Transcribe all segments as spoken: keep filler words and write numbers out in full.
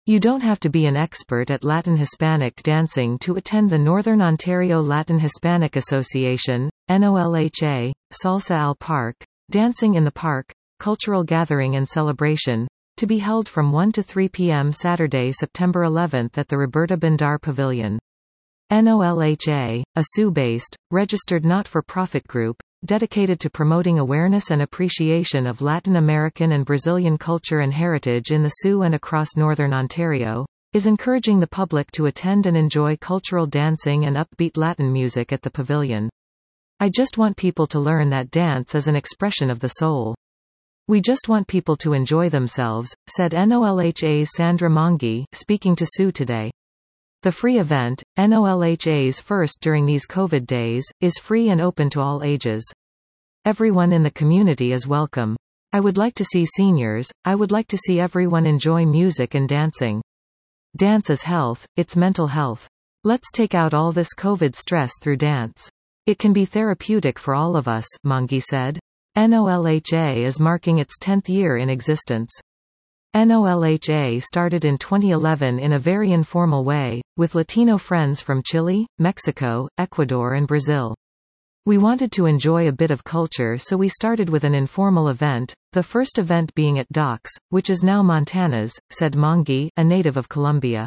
You don't have to be an expert at Latin Hispanic dancing to attend the Northern Ontario Latin Hispanic Association, N O L H A, Salsa al Park, Dancing in the Park, cultural gathering and celebration, to be held from one to three p m Saturday, September eleventh at the Roberta Bindar Pavilion. N O L H A, a Sioux-based, registered not-for-profit group, dedicated to promoting awareness and appreciation of Latin American and Brazilian culture and heritage in the Sioux and across Northern Ontario, is encouraging the public to attend and enjoy cultural dancing and upbeat Latin music at the pavilion. I just want people to learn that dance is an expression of the soul. We just want people to enjoy themselves, said N O L H A's Sandra Mongi, speaking to Sioux Today. The free event, N O L H A's first during these COVID days, is free and open to all ages. Everyone in the community is welcome. I would like to see seniors, I would like to see everyone enjoy music and dancing. Dance is health, it's mental health. Let's take out all this COVID stress through dance. It can be therapeutic for all of us, Mongi said. N O L H A is marking its tenth year in existence. N O L H A started in twenty eleven in a very informal way, with Latino friends from Chile, Mexico, Ecuador and Brazil. We wanted to enjoy a bit of culture, so we started with an informal event, the first event being at Docks, which is now Montana's, said Mongi, a native of Colombia.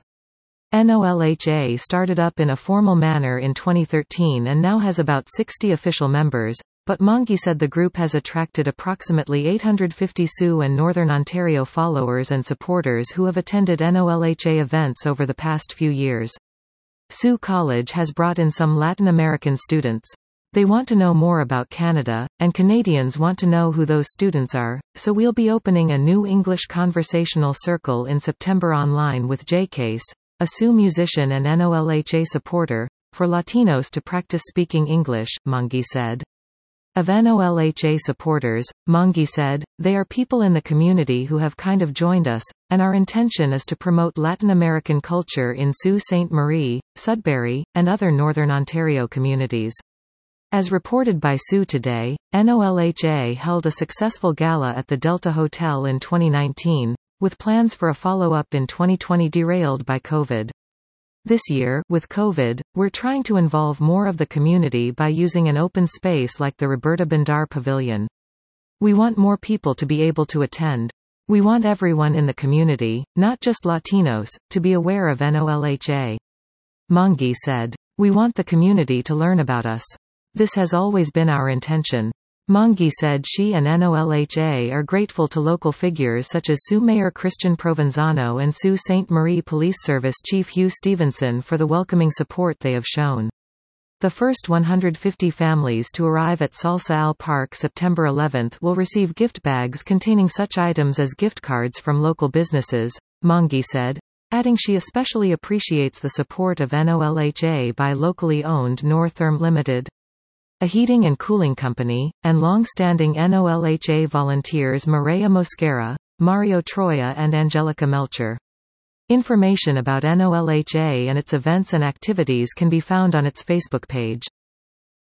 N O L H A started up in a formal manner in twenty thirteen and now has about sixty official members, but Mongi said the group has attracted approximately eight hundred fifty Sioux and Northern Ontario followers and supporters who have attended N O L H A events over the past few years. Sioux College has brought in some Latin American students. They want to know more about Canada, and Canadians want to know who those students are, so we'll be opening a new English conversational circle in September online with J Case, a Sioux musician and N O L H A supporter, for Latinos to practice speaking English, Mongi said. Of N O L H A supporters, Mongi said, they are people in the community who have kind of joined us, and our intention is to promote Latin American culture in Sault Ste. Marie, Sudbury, and other Northern Ontario communities. As reported by Sioux Today, N O L H A held a successful gala at the Delta Hotel in twenty nineteen, with plans for a follow-up in twenty twenty derailed by COVID. This year, with COVID, we're trying to involve more of the community by using an open space like the Roberta Bindar Pavilion. We want more people to be able to attend. We want everyone in the community, not just Latinos, to be aware of N O L H A. Mongi said. We want the community to learn about us. This has always been our intention. Mongi said she and N O L H A are grateful to local figures such as Sioux Mayor Christian Provenzano and Sault Ste. Marie Police Service Chief Hugh Stevenson for the welcoming support they have shown. The first one hundred fifty families to arrive at Salsa al Park September eleventh will receive gift bags containing such items as gift cards from local businesses, Mongi said, adding she especially appreciates the support of N O L H A by locally owned Northerm Limited, a heating and cooling company, and long-standing N O L H A volunteers Maria Mosquera, Mario Troya and Angelica Melcher. Information about N O L H A and its events and activities can be found on its Facebook page.